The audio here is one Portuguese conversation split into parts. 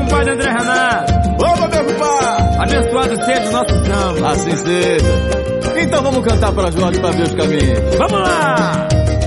compadre André Renato. Opa, meu compadre. Abençoado seja o nosso samba. Assim seja. Então vamos cantar para Jorge para ver os caminhos. Vamos lá!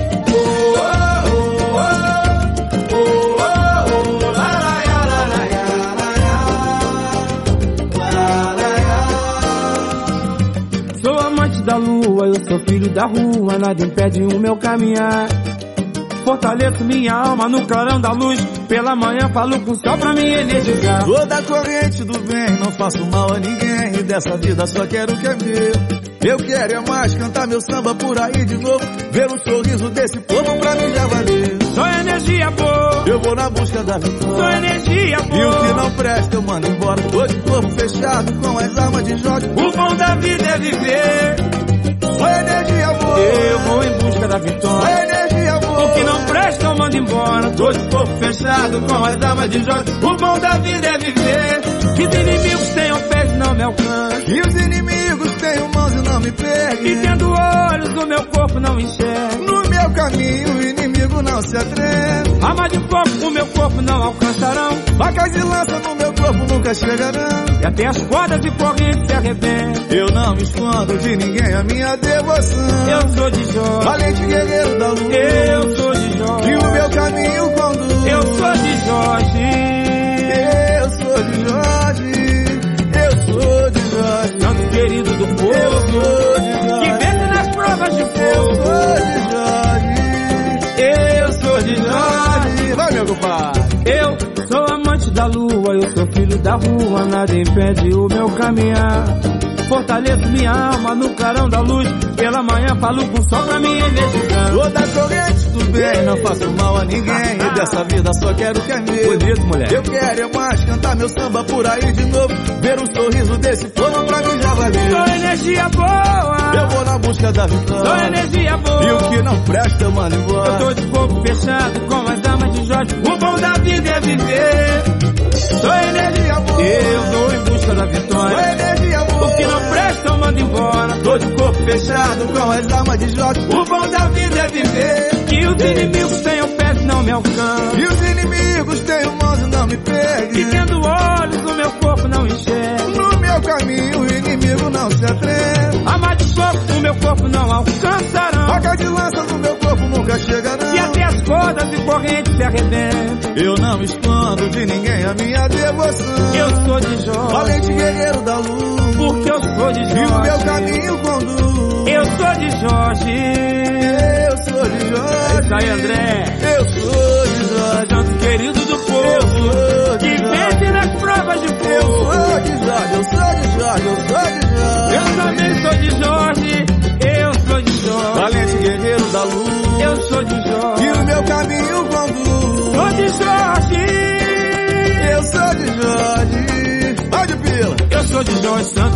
Sou amante da lua, eu sou filho da rua, nada impede o meu caminhar. Fortaleço minha alma no clarão da luz, pela manhã falo com o sol pra me energizar. Sou da corrente do bem, não faço mal a ninguém, e dessa vida só quero o que é meu. Eu quero é mais cantar meu samba por aí de novo, ver um sorriso desse povo pra mim já valeu. Sou energia boa, eu vou na busca da vitória. Sou energia boa, e o que não presta eu mando embora. Tô de corpo fechado com as armas de Jorge. O bom da vida é viver. Sou energia boa, eu vou em busca da vitória. Sou energia boa, o que não presta eu mando embora. Tô de corpo fechado com as armas de Jorge. O bom da vida é viver. Que os inimigos tenham pés e não me alcancem. E os inimigos tenham mãos e não me peguem. E tendo olhos no meu corpo não enxergue. No meu caminho o inimigo não se atreve. Arma de fogo o meu corpo não alcançarão. Facas de lança no meu corpo nunca chegarão. E até as cordas de corrente se arrebentam. Eu não me escondo de ninguém a minha devoção. Eu sou de Jorge, valente guerreiro da luz. Eu sou de Jorge, e o meu caminho conduz. Eu sou de Jorge, eu sou de Jorge. Eu sou de Jorge, santo querido do povo. Eu sou de Jorge, que vence nas provas de fogo. Eu sou de Jorge, eu sou de Jorge. Vai, meu compadre. Eu sou amante da lua, eu sou filho da rua, nada impede o meu caminhar. Fortaleço minha alma no clarão da luz, pela manhã falo com o sol pra me energizar. Sou da corrente do bem, não faço mal a ninguém, e dessa vida só quero o que é meu. Bonito, mulher. Eu quero é mais cantar meu samba por aí de novo, ver um sorriso desse povo pra mim já valeu. Sou energia boa, eu vou na busca da vitória. Sou energia boa, e o que não presta eu mando embora. Eu tô de corpo fechado com as armas de Jorge. O bom da vida é viver. Sou energia boa, eu vou em busca da vitória. Sou energia boa, o que não presta eu mando embora. Tô de corpo fechado com as armas de Jorge. O bom da vida é viver. Que os inimigos tenham pés e não me alcançam. E os inimigos tenham mãos e não me peguem. E tendo olhos no meu corpo não enxergue. No meu caminho o inimigo não se atreve. Arma de fogo no meu corpo não alcançarão. Faca de lança no meu corpo nunca chegarão. E até as cordas e correntes se arrebentam. Eu não me escondo de ninguém a minha devoção. Eu sou de Jorge, valente guerreiro da luz. Porque eu sou de Jorge, e o meu caminho conduz. Eu sou de Jorge, eu sou de Jorge. Isso aí, André. Eu sou de Jorge, santo querido do povo. Eu sou de que vence nas provas de fogo. Eu sou de Jorge, eu sou de Jorge, eu sou de Jorge. Eu também sou de Jorge, eu sou de Jorge. Valente guerreiro da luz. Eu sou de Jorge, e o meu caminho conduz. Sou de Jorge, eu sou de Jorge. Vai de pila. Eu sou de Jorge, santo